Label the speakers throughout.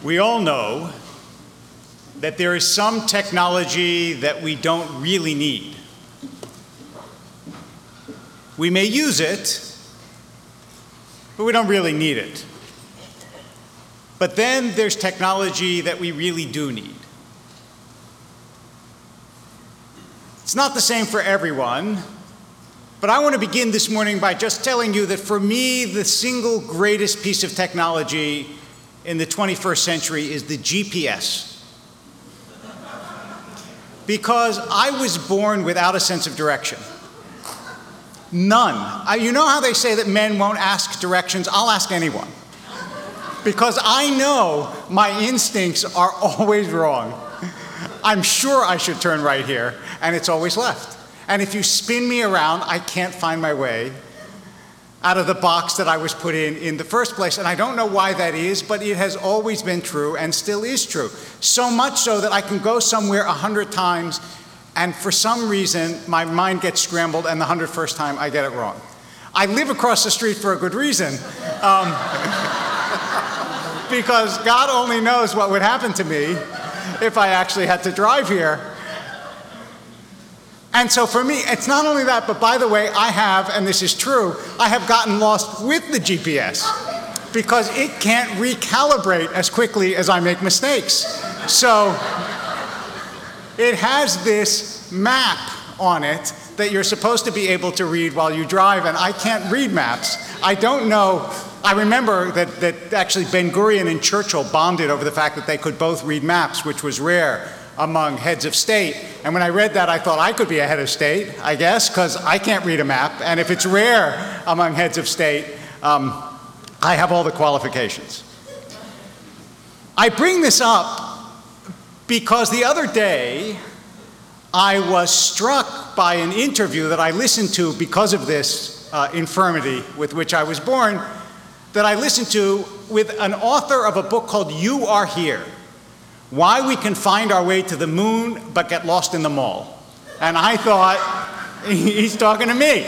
Speaker 1: We all know that there is some technology that we don't really need. We may use it, but we don't really need it. But then there's technology that we really do need. It's not the same for everyone, but I want to begin this morning by just telling you that for me, the single greatest piece of technology in the 21st century is the GPS. Because I was born without a sense of direction. None. You know how they say that men won't ask directions? I'll ask anyone. Because I know my instincts are always wrong. I'm sure I should turn right here, and it's always left. And if you spin me around, I can't find my way out of the box that I was put in the first place. And I don't know why that is, but it has always been true and still is true. So much so that I can go somewhere 100 times, and for some reason, my mind gets scrambled, and the 101st time I get it wrong. I live across the street for a good reason. Because God only knows what would happen to me if I actually had to drive here. And so for me, it's not only that, but by the way, I have, and this is true, I have gotten lost with the GPS because it can't recalibrate as quickly as I make mistakes. So it has this map on it that you're supposed to be able to read while you drive, and I can't read maps. I don't know. I remember that actually Ben-Gurion and Churchill bonded over the fact that they could both read maps, which was rare among heads of state. And when I read that, I thought I could be a head of state, I guess, because I can't read a map. And if it's rare among heads of state, I have all the qualifications. I bring this up because the other day, I was struck by an interview that I listened to because of this infirmity with which I was born, that I listened to with an author of a book called You Are Here: Why We Can Find Our Way to the Moon But Get Lost in the Mall. And I thought, he's talking to me.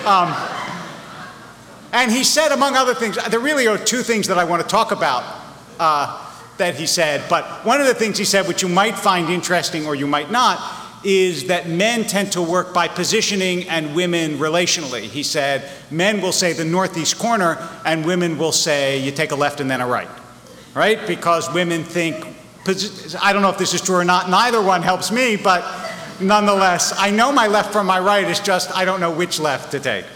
Speaker 1: And he said, among other things, there really are two things that I want to talk about that he said, but one of the things he said, which you might find interesting or you might not, is that men tend to work by positioning and women relationally. He said, men will say the northeast corner, and women will say you take a left and then a right, right? Because women think, I don't know if this is true or not, neither one helps me, but nonetheless, I know my left from my right, is just I don't know which left to take.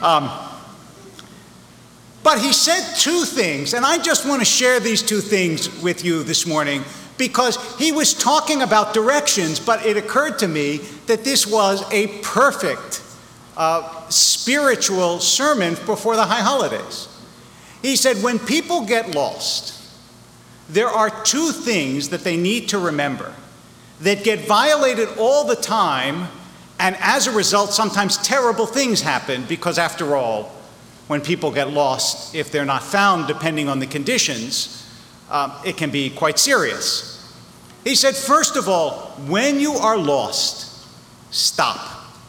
Speaker 1: But he said two things, and I just want to share these two things with you this morning, because he was talking about directions, but it occurred to me that this was a perfect spiritual sermon before the high holidays. He said, when people get lost, there are two things that they need to remember that get violated all the time, and as a result, sometimes terrible things happen, because after all, when people get lost, if they're not found, depending on the conditions, it can be quite serious. He said, first of all, when you are lost, stop.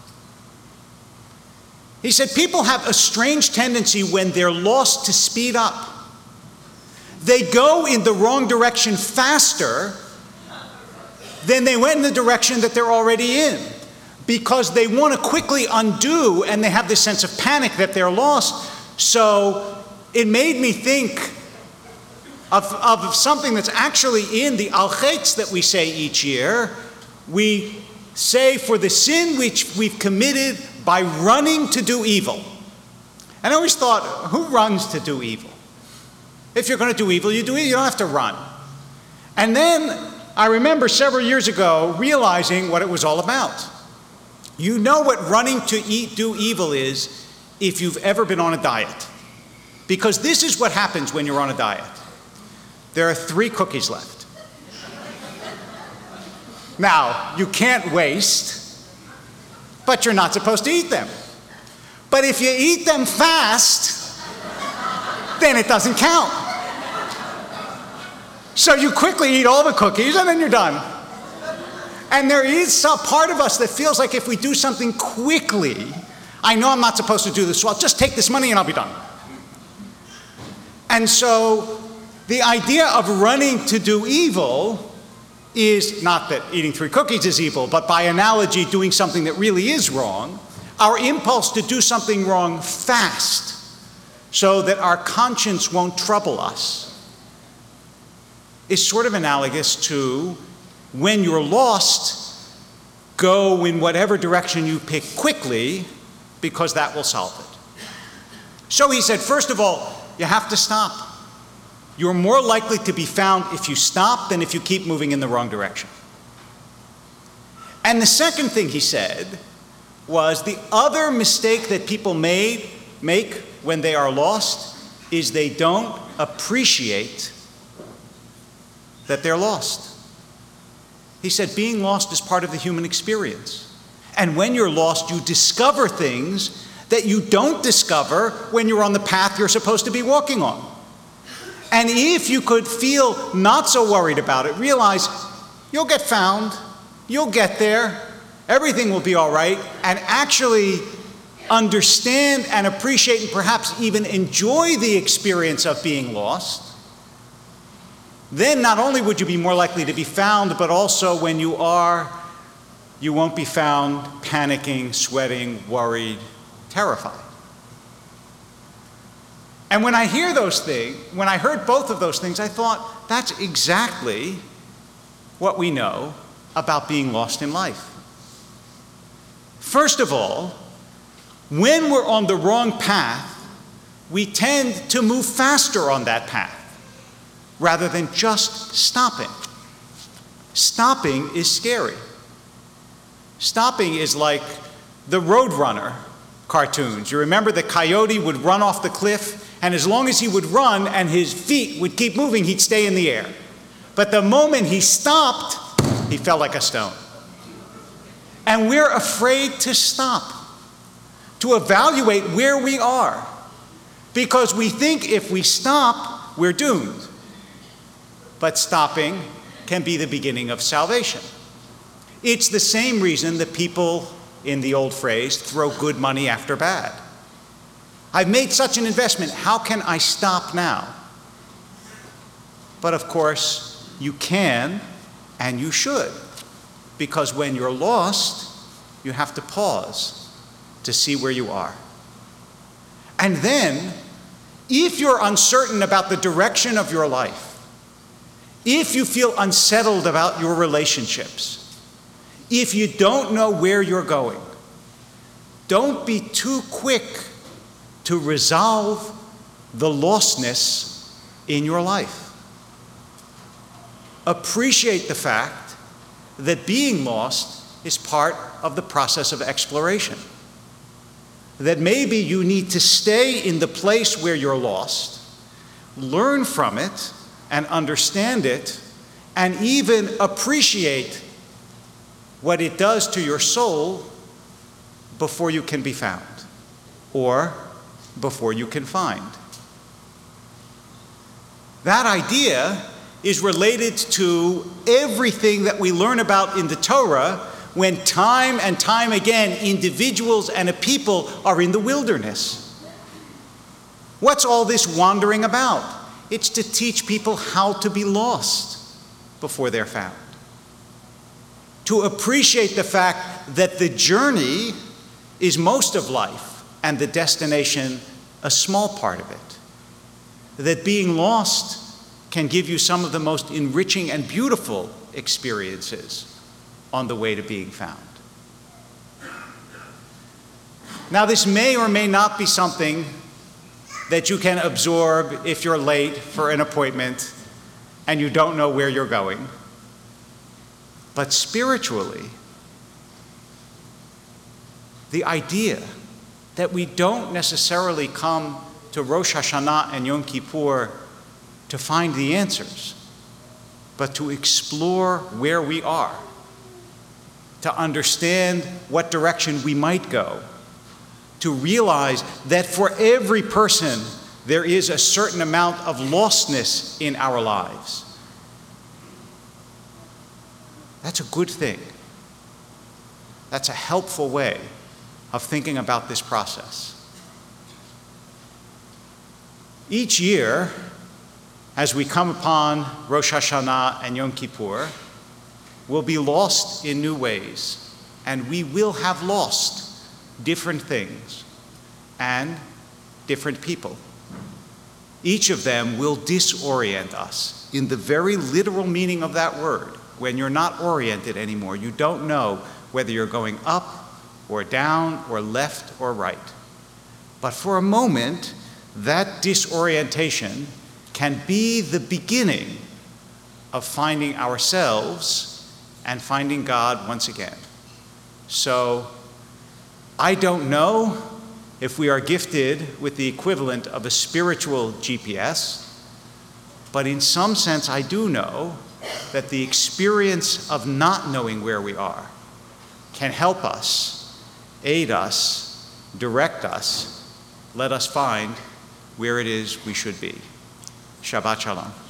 Speaker 1: He said, people have a strange tendency when they're lost to speed up. They go in the wrong direction faster than they went in the direction that they're already in, because they want to quickly undo, and they have this sense of panic that they're lost. So it made me think of something that's actually in the Al Chetz that we say each year. We say for the sin which we've committed by running to do evil. And I always thought, who runs to do evil? If you're going to do evil, you do it. You don't have to run. And then I remember several years ago realizing what it was all about. You know what running to do evil is if you've ever been on a diet. Because this is what happens when you're on a diet. There are 3 cookies left. Now, you can't waste, but you're not supposed to eat them. But if you eat them fast, then it doesn't count. So you quickly eat all the cookies, and then you're done. And there is some part of us that feels like if we do something quickly, I know I'm not supposed to do this, so I'll just take this money and I'll be done. And so The idea of running to do evil is not that eating 3 cookies is evil, but by analogy, doing something that really is wrong. Our impulse to do something wrong fast so that our conscience won't trouble us is sort of analogous to when you're lost, go in whatever direction you pick quickly because that will solve it. So he said, first of all, you have to stop. You're more likely to be found if you stop than if you keep moving in the wrong direction. And the second thing he said was the other mistake that people make when they are lost is they don't appreciate that they're lost. He said being lost is part of the human experience. And when you're lost, you discover things that you don't discover when you're on the path you're supposed to be walking on. And if you could feel not so worried about it, realize you'll get found, you'll get there, everything will be all right, and actually understand and appreciate and perhaps even enjoy the experience of being lost, then not only would you be more likely to be found, but also when you are, you won't be found panicking, sweating, worried, terrified. And when I hear those things, when I heard both of those things, I thought, that's exactly what we know about being lost in life. First of all, when we're on the wrong path, we tend to move faster on that path rather than just stopping. Stopping is scary. Stopping is like the Roadrunner cartoons. You remember the coyote would run off the cliff, and as long as he would run and his feet would keep moving, he'd stay in the air. But the moment he stopped, he fell like a stone. And we're afraid to stop, to evaluate where we are, because we think if we stop, we're doomed. But stopping can be the beginning of salvation. It's the same reason that people, in the old phrase, throw good money after bad. I've made such an investment, how can I stop now? But of course, you can and you should, because when you're lost, you have to pause to see where you are. And then, if you're uncertain about the direction of your life, if you feel unsettled about your relationships, if you don't know where you're going, don't be too quick to resolve the lostness in your life. Appreciate the fact that being lost is part of the process of exploration. That maybe you need to stay in the place where you're lost, learn from it and understand it, and even appreciate what it does to your soul before you can be found, or before you can find. That idea is related to everything that we learn about in the Torah when time and time again individuals and a people are in the wilderness. What's all this wandering about? It's to teach people how to be lost before they're found. To appreciate the fact that the journey is most of life and the destination a small part of it. That being lost can give you some of the most enriching and beautiful experiences on the way to being found. Now, this may or may not be something that you can absorb if you're late for an appointment and you don't know where you're going. But spiritually, the idea that we don't necessarily come to Rosh Hashanah and Yom Kippur to find the answers, but to explore where we are, to understand what direction we might go, to realize that for every person there is a certain amount of lostness in our lives. That's a good thing. That's a helpful way of thinking about this process. Each year, as we come upon Rosh Hashanah and Yom Kippur, will be lost in new ways, and we will have lost different things and different people. Each of them will disorient us in the very literal meaning of that word. When you're not oriented anymore, you don't know whether you're going up or down or left or right. But for a moment, that disorientation can be the beginning of finding ourselves and finding God once again. So I don't know if we are gifted with the equivalent of a spiritual GPS, but in some sense I do know that the experience of not knowing where we are can help us, aid us, direct us, let us find where it is we should be. Shabbat Shalom.